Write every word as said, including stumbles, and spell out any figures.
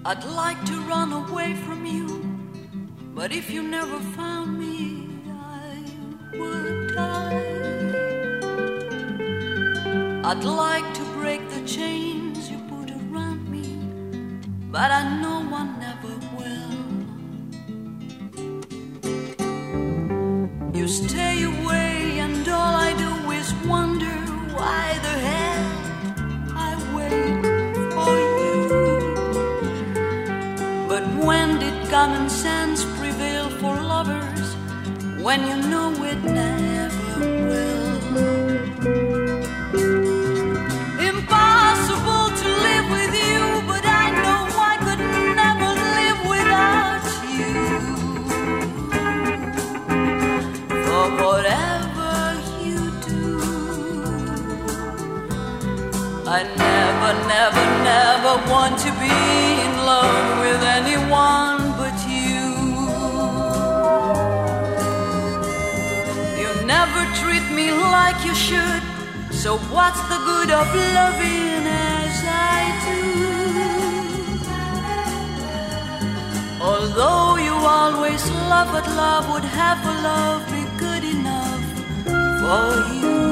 I'd like to run away from you, but if you never found me, I would die. I'd like to break the chains you put around me, but I know one never will. You stay away and all I do is wonder why the hell I wait for you. But when did common sense prevail for lovers when you know it never will? Impossible to live with you, but I know I could never live without you. For whatever you do, I never, never, never want to be in love with anyone but you. You never treat me like you should, so what's the good of loving as I do? Although you always love, but love would have a love be good enough for you.